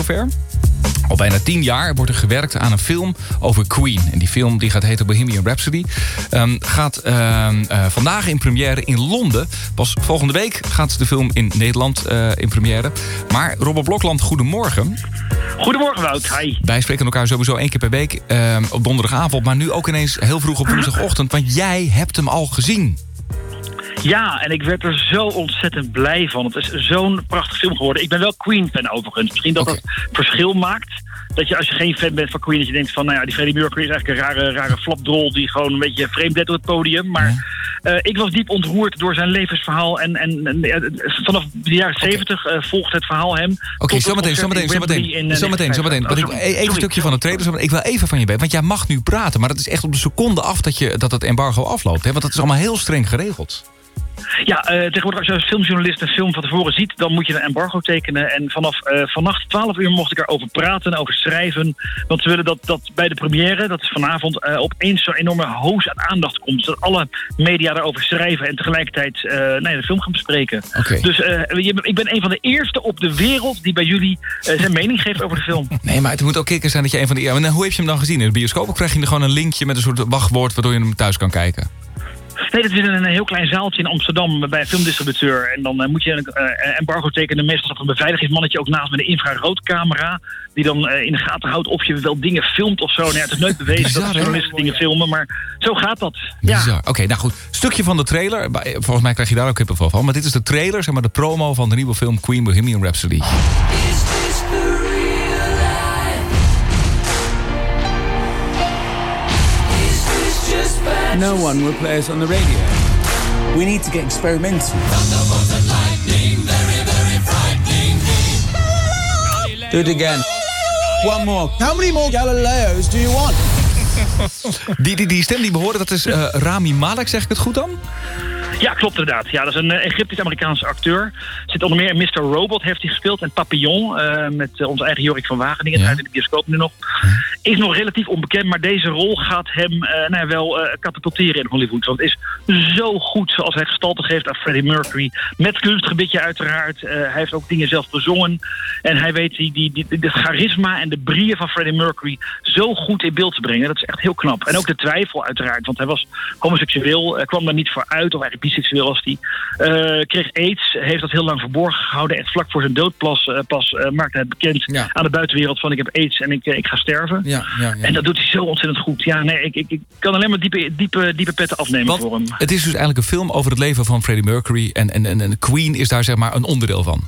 zover. Al bijna 10 jaar wordt er gewerkt aan een film over Queen. En die film die gaat heten Bohemian Rhapsody. Gaat vandaag in première in Londen. Pas volgende week gaat de film in Nederland in première. Maar Robert Blokland, goedemorgen. Goedemorgen, Wout. Hi. Wij spreken elkaar sowieso 1 keer per week op donderdagavond. Maar nu ook ineens heel vroeg op woensdagochtend. Want jij hebt hem al gezien. Ja, en ik werd er zo ontzettend blij van. Het is zo'n prachtig film geworden. Ik ben wel Queen-fan overigens. Misschien dat verschil maakt. Dat je als je geen fan bent van Queen, dat je denkt van, nou ja, die Freddie Mercury is eigenlijk een rare flapdrol die gewoon een beetje vreemd deed op het podium. Maar ik was diep ontroerd door zijn levensverhaal. En vanaf de jaren 70 volgt het verhaal hem. Oké, zometeen. Even een stukje van de trailer. Ik wil even van je weten, want jij mag nu praten. Maar dat is echt op de seconde af dat het embargo afloopt. Hè? Want dat is allemaal heel streng geregeld. Ja, tegenwoordig als je als filmjournalist een film van tevoren ziet, dan moet je een embargo tekenen. En vanaf vannacht 12 uur mocht ik erover praten, over schrijven. Want ze willen dat bij de première, dat is vanavond, opeens zo'n enorme hoos aan aandacht komt. Dat alle media daarover schrijven en tegelijkertijd de film gaan bespreken. Okay. Dus ik ben een van de eerste op de wereld die bij jullie zijn mening geeft over de film. Nee, maar het moet ook kikker zijn dat je een van de eerste... En hoe heb je hem dan gezien? In de bioscoop of krijg je er gewoon een linkje met een soort wachtwoord waardoor je hem thuis kan kijken? Nee, dat is een heel klein zaaltje in Amsterdam bij een filmdistributeur. En dan moet je een embargo tekenen. Meestal staat een beveiligingsmannetje ook naast met een infraroodcamera. Die dan in de gaten houdt of je wel dingen filmt of zo. Nou ja, het is nooit bewezen dat journalisten dingen filmen, maar zo gaat dat. Ja. Oké, nou goed. Stukje van de trailer. Volgens mij krijg je daar ook kippenvel van. Maar dit is de trailer, zeg maar de promo van de nieuwe film Queen Bohemian Rhapsody. No one will play us on the radio. We need to get experimental. Thunderbolt and lightning, very, very frightening me. Do it again. One more. How many more Galileos do you want? Die stem die we horen, dat is Rami Malek, zeg ik het goed dan? Ja, klopt inderdaad. Ja, dat is een Egyptisch-Amerikaanse acteur. Zit onder meer in Mr. Robot heeft hij gespeeld. En Papillon, met onze eigen Jorik van Wageningen. Uit in de bioscoop nu nog. Is nog relatief onbekend, maar deze rol gaat hem wel katapulteren in Hollywood. Want het is zo goed zoals hij gestalte geeft aan Freddie Mercury. Met kunstgebitje uiteraard. Hij heeft ook dingen zelf bezongen. En hij weet de charisma en de brieën van Freddie Mercury zo goed in beeld te brengen. Dat is echt heel knap. En ook de twijfel uiteraard. Want hij was homoseksueel, kwam daar niet voor uit. Of eigenlijk biseksueel was hij. Kreeg AIDS, heeft dat heel lang verborgen gehouden. En vlak voor zijn dood pas maakte hij bekend aan de buitenwereld van ik heb AIDS en ik ga sterven. Ja. En dat doet hij zo ontzettend goed. Ja, nee, ik kan alleen maar diepe petten afnemen voor hem. Het is dus eigenlijk een film over het leven van Freddie Mercury. En Queen is daar zeg maar een onderdeel van.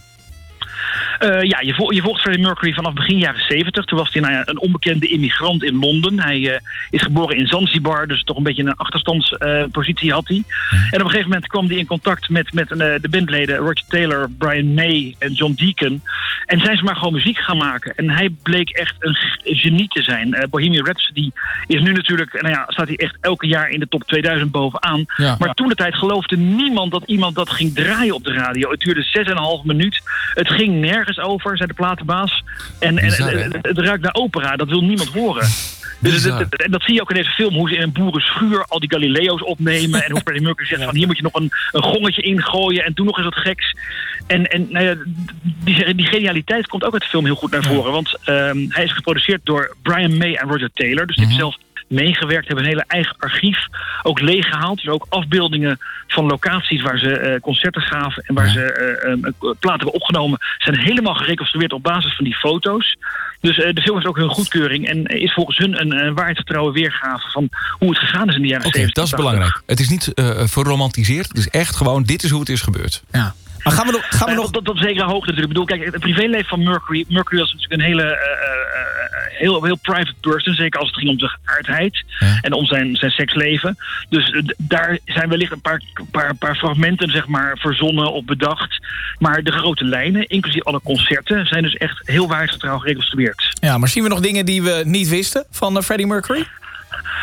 Je volgt Freddie Mercury vanaf begin jaren 70. Toen was hij een onbekende immigrant in Londen. Hij is geboren in Zanzibar, dus toch een beetje een achterstandspositie had hij. En op een gegeven moment kwam hij in contact met de bandleden Roger Taylor, Brian May en John Deacon. En zijn ze maar gewoon muziek gaan maken. En hij bleek echt een genie te zijn. Bohemian Rhapsody is nu natuurlijk, staat hij echt elke jaar in de top 2000 bovenaan. Ja, maar toen de tijd geloofde niemand dat iemand dat ging draaien op de radio. Het duurde 6,5 minuut. Het ging nergens over, zei de platenbaas. En het ruikt naar opera, dat wil niemand horen. Dus dat zie je ook in deze film, hoe ze in een boerenschuur al die Galileo's opnemen. En hoe Freddie Mercury zegt van hier moet je nog een gongetje ingooien en doe nog eens wat geks. En die genialiteit komt ook uit de film heel goed naar voren. Want hij is geproduceerd door Brian May en Roger Taylor. Dus die heeft zelf meegewerkt, hebben een hele eigen archief ook leeggehaald. Dus ook afbeeldingen van locaties waar ze concerten gaven en waar ze platen hebben opgenomen, zijn helemaal gereconstrueerd op basis van die foto's. Dus de film heeft ook hun goedkeuring en is volgens hun een waarheidsgetrouwe weergave van hoe het gegaan is in de jaren 70. Dat is belangrijk. Het is niet verromantiseerd. Het is echt gewoon, dit is hoe het is gebeurd. Ja. Maar gaan we nog... Tot zekere hoogte natuurlijk. Ik bedoel, kijk, het privéleven van Mercury was natuurlijk een hele heel private person. Zeker als het ging om zijn geaardheid en om zijn seksleven. Dus daar zijn wellicht een paar fragmenten zeg maar verzonnen of bedacht. Maar de grote lijnen, inclusief alle concerten, zijn dus echt heel waarheidsgetrouw gereconstrueerd. Ja, maar zien we nog dingen die we niet wisten van Freddie Mercury?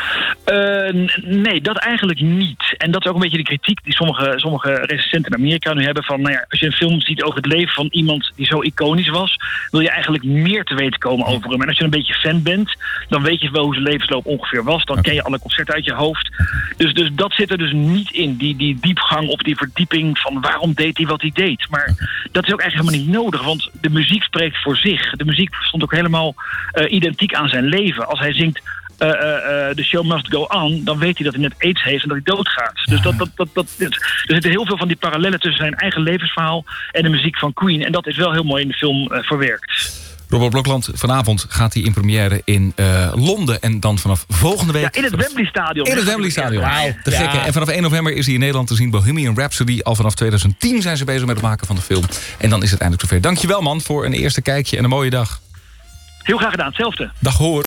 Nee, dat eigenlijk niet. En dat is ook een beetje de kritiek die sommige recensenten in Amerika nu hebben. Van, nou ja, als je een film ziet over het leven van iemand die zo iconisch was, wil je eigenlijk meer te weten komen over hem. En als je een beetje fan bent, dan weet je wel hoe zijn levensloop ongeveer was. Dan ken je alle concerten uit je hoofd. Dus dat zit er dus niet in. Die diepgang of die verdieping van waarom deed hij wat hij deed. Maar dat is ook eigenlijk helemaal niet nodig. Want de muziek spreekt voor zich. De muziek stond ook helemaal identiek aan zijn leven. Als hij zingt The show must go on, dan weet hij dat hij net AIDS heeft en dat hij doodgaat. Dus er zitten heel veel van die parallellen tussen zijn eigen levensverhaal en de muziek van Queen. En dat is wel heel mooi in de film verwerkt. Robert Blokland, vanavond gaat hij in première in Londen. En dan vanaf volgende week... Ja, in het Wembley Stadion. In het Wembley Stadion. Wauw, te gekke. En vanaf 1 november is hij in Nederland te zien. Bohemian Rhapsody. Al vanaf 2010 zijn ze bezig met het maken van de film. En dan is het eindelijk zover. Dankjewel man voor een eerste kijkje en een mooie dag. Heel graag gedaan, hetzelfde. Dag hoor.